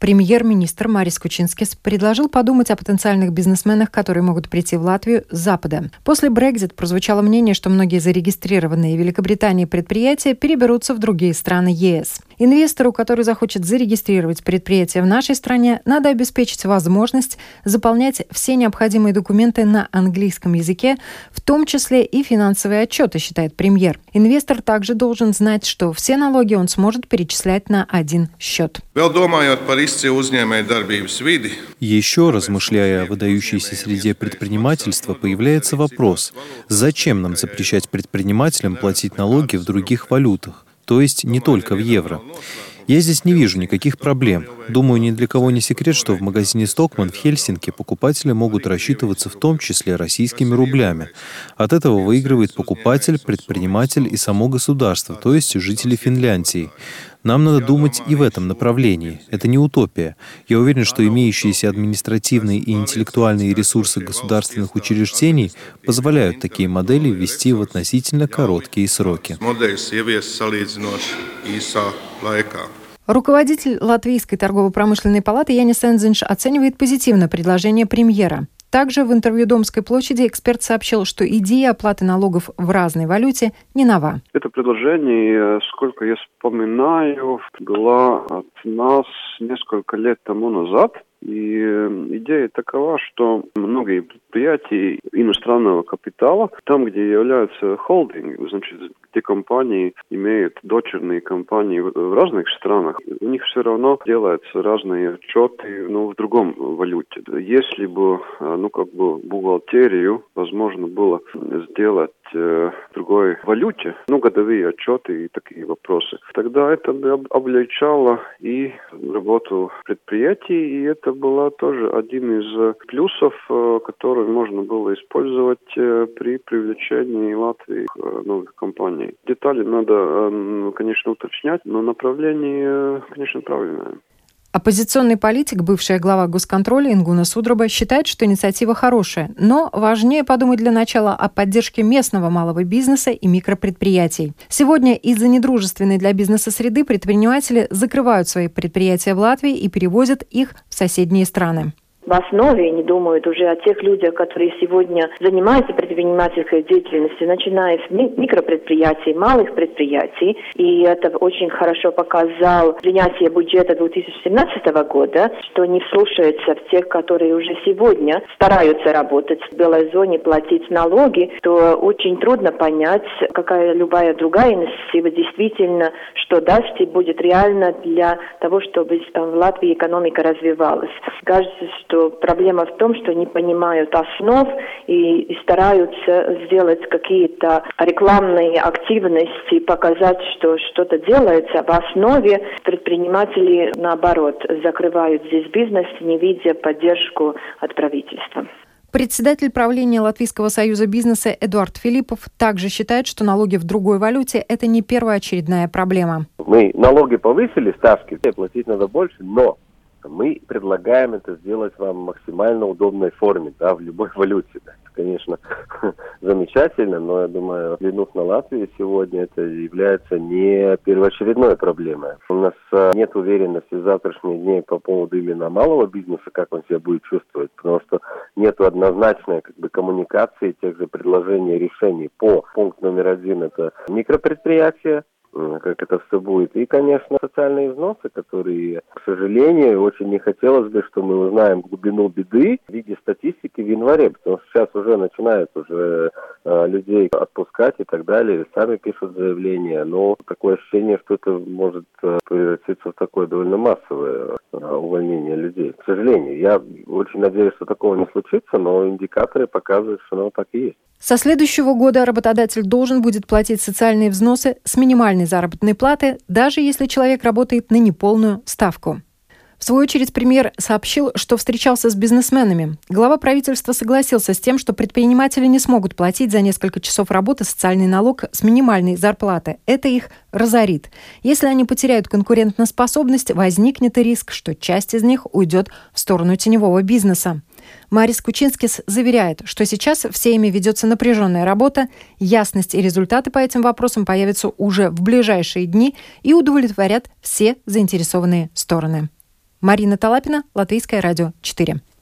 Премьер-министр Марис Кучинскис предложил подумать о потенциальных бизнесменах, которые могут прийти в Латвию с Запада. После Brexit прозвучало мнение, что многие зарегистрированные в Великобритании предприятия переберутся в другие страны ЕС. Инвестору, который захочет зарегистрировать предприятие в нашей стране, надо обеспечить возможность заполнять все необходимые документы на английском языке, в том числе и финансовые отчеты, считает премьер. Инвестор также должен знать, что все налоги он сможет перечислять на один счет. Еще размышляя о выдающейся среде предпринимательства, появляется вопрос, зачем нам запрещать предпринимателям платить налоги в других валютах, то есть не только в евро. Я здесь не вижу никаких проблем. Думаю, ни для кого не секрет, что в магазине «Стокман» в Хельсинки покупатели могут рассчитываться в том числе российскими рублями. От этого выигрывает покупатель, предприниматель и само государство, то есть жители Финляндии. Нам надо думать и в этом направлении. Это не утопия. Я уверен, что имеющиеся административные и интеллектуальные ресурсы государственных учреждений позволяют такие модели ввести в относительно короткие сроки. Руководитель Латвийской торгово-промышленной палаты Янис Энзинш оценивает позитивно предложение премьера. Также в интервью «Домской площади» эксперт сообщил, что идея оплаты налогов в разной валюте не нова. Это предложение, сколько я вспоминаю, было от нас несколько лет тому назад. И идея такова, что многие предприятия иностранного капитала, там, где являются холдинги, значит, где компании имеют дочерние компании в разных странах, у них все равно делаются разные отчеты, в другом валюте. Если бы, бухгалтерию возможно было сделать в другой валюте, годовые отчеты и такие вопросы, тогда это бы облегчало и работу предприятий, и это была тоже один из плюсов, который можно было использовать при привлечении Латвии новых компаний. Детали надо, конечно, уточнять, но направление, конечно, правильное. Оппозиционный политик, бывшая глава госконтроля Ингуна Судроба, считает, что инициатива хорошая, но важнее подумать для начала о поддержке местного малого бизнеса и микропредприятий. Сегодня из-за недружественной для бизнеса среды предприниматели закрывают свои предприятия в Латвии и перевозят их в соседние страны. В основе они думают уже о тех людях, которые сегодня занимаются предпринимательской деятельностью, начиная с микропредприятий, малых предприятий. И это очень хорошо показал принятие бюджета 2017 года, что не вслушаются в тех, которые уже сегодня стараются работать в белой зоне, платить налоги, то очень трудно понять, какая любая другая инициатива действительно, что даст и будет реально для того, чтобы в Латвии экономика развивалась. Кажется, что проблема в том, что не понимают основ и стараются сделать какие-то рекламные активности, показать, что что-то делается. В основе предприниматели, наоборот, закрывают здесь бизнес, не видя поддержку от правительства. Председатель правления Латвийского союза бизнеса Эдуард Филиппов также считает, что налоги в другой валюте – это не первоочередная проблема. Мы налоги повысили, ставки, платить надо больше, но мы предлагаем это сделать вам в максимально удобной форме, в любой валюте. Это, конечно, замечательно, но я думаю, взглянув на Латвию сегодня, это является не первоочередной проблемой. У нас нет уверенности в завтрашние дни по поводу именно малого бизнеса, как он себя будет чувствовать, потому что нет однозначной коммуникации тех же предложений и решений. Пункт номер 1 – это микропредприятия, как это все будет. И, конечно, социальные взносы, которые, к сожалению, очень не хотелось бы, что мы узнаем глубину беды в виде статистики в январе, потому что сейчас уже начинают людей отпускать и так далее, сами пишут заявления, но такое ощущение, что это может превратиться в такое довольно массовое увольнение людей. К сожалению, я очень надеюсь, что такого не случится, но индикаторы показывают, что оно так и есть. Со следующего года работодатель должен будет платить социальные взносы с минимальной заработной платы, даже если человек работает на неполную ставку. В свою очередь, премьер сообщил, что встречался с бизнесменами. Глава правительства согласился с тем, что предприниматели не смогут платить за несколько часов работы социальный налог с минимальной зарплаты. Это их разорит. Если они потеряют конкурентоспособность, возникнет и риск, что часть из них уйдет в сторону теневого бизнеса. Марис Кучинскис заверяет, что сейчас всеми ведется напряженная работа, ясность и результаты по этим вопросам появятся уже в ближайшие дни и удовлетворят все заинтересованные стороны. Марина Талапина, Латвийское радио 4.